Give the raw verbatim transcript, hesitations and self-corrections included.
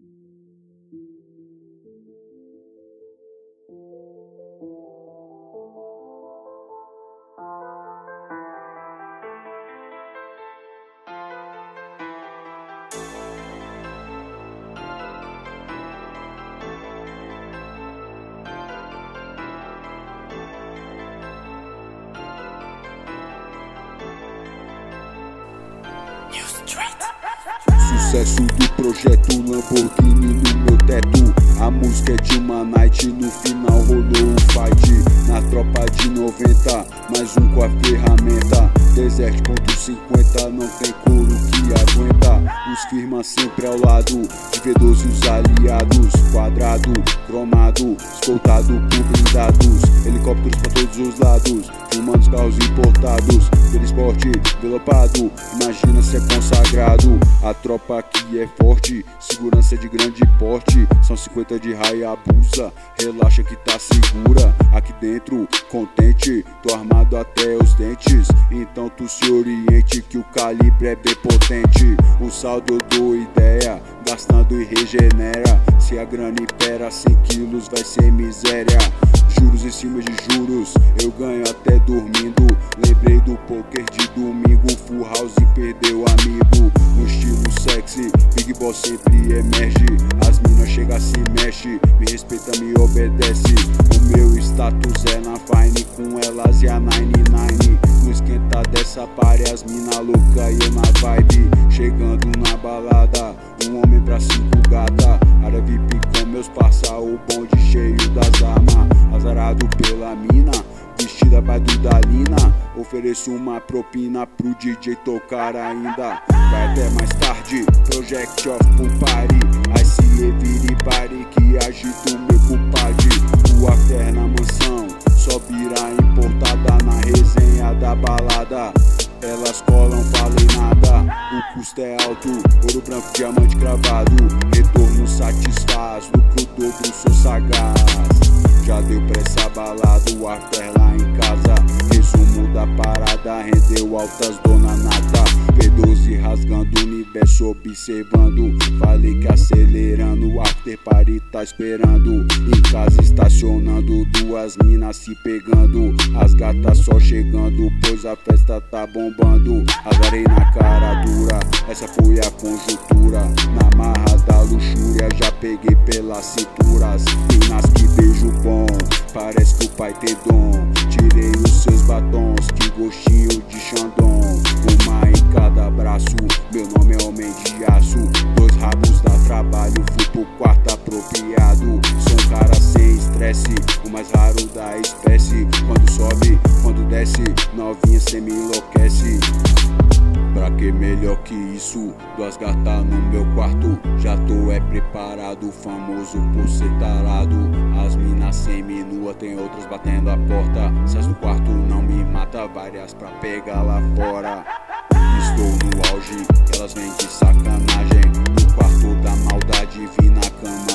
Sucesso do projeto Lamborghini no meu teto. A música é de uma night, no final rolou um fight. Na tropa de noventa, mais um com a ferramenta. Desert ponto cinquenta, não tem couro que aguenta. Os firma sempre ao lado, de V doze os aliados. Quadrado, cromado, escoltado por blindados. Helicópteros pra todos os lados, filmando os carros importados. Pelo esporte, envelopado, imagina se é consagrado. A tropa aqui é forte, segurança de grande porte. São cinquenta de Hayabusa, relaxa que tá segura. Aqui dentro, contente, tô armado até os dentes. Então tu se oriente que o calibre é bem potente. O saldo eu dou ideia, gastando e regenera. Se a grana impera, cem quilos vai ser miséria. Juros em cima de juros, eu ganho até dormindo. Lembrei do poker de domingo, full house perdeu amigo. No estilo sexy, Big Boss sempre emerge. As minas chega, se mexe, me respeita, me obedece. O meu status é na fine, com elas e a nine nine. No esquenta dessa party, as mina louca e eu na vibe. Chegando na balada, um homem pra cinco gata. Área V I P com meus parça, o bonde cheio das armas. Azarado pela mina, vestida by Dudalina. Ofereço uma propina pro D J tocar ainda. Vai até mais tarde, Project of Pool Party. I see everybody que agita o meu compadre. O after na mansão, só bira importada na resenha da balada. Elas colam, falei nada, o custo é alto. Ouro branco, diamante cravado, retorno satisfaz. Lucro dobro, sou sagaz. Já deu pra essa balada, o after lá em casa. Resumo da parada, rendeu altas dona nata. V doze rasgando o universo, observando. Falei que acelerando, o after party tá esperando. Em casa estacionando, duas minas se pegando. As gatas só chegando, pois a festa tá bombando. Azarei na cara dura, essa foi a conjuntura. Na marra da luxúria, já peguei pelas cinturas. Minas que beijo bom, parece que o pai tem dom. Tirei os seus batons, que gostinho de Xandão. Uma em cada braço, meu nome é homem de aço. Dois rabos dá trabalho, fui pro quarto apropriado. Sou um cara sem estresse, o mais raro da espécie. Quando sobe, quando desce, novinha cê me enlouquece. Pra que melhor que isso? Duas gatas no meu quarto, já tô é preparado, famoso por ser tarado. As minas semi-nua, tem outras batendo a porta. Se as do quarto não me mata, várias pra pegar lá fora. Estou no auge, elas vêm de sacanagem. No quarto da maldade, vi na cama